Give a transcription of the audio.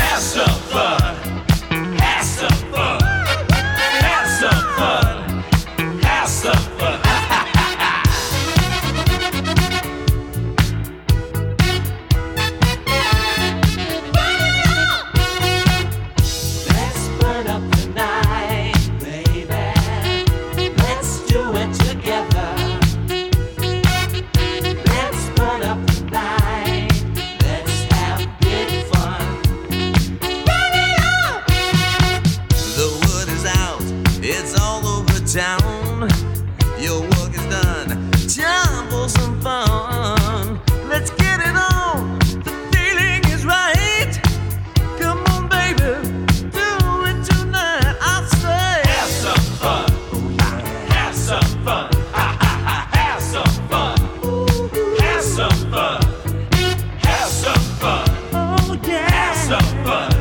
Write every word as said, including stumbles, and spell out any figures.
Have some fun. Have some fun. Have some fun. Have some fun. Let's burn up the night, baby. Let's do it together. Let's burn up the night. Let's have big fun. Burn it up! The word is out, it's all over town. Your work is done, time for some fun. Let's get it on, the feeling is right. Come on, baby, do it tonight. I say, Have some fun. Have some fun. Ha ha ha. Have some fun. Have some fun. Have some fun. oh yeah. Have some fun.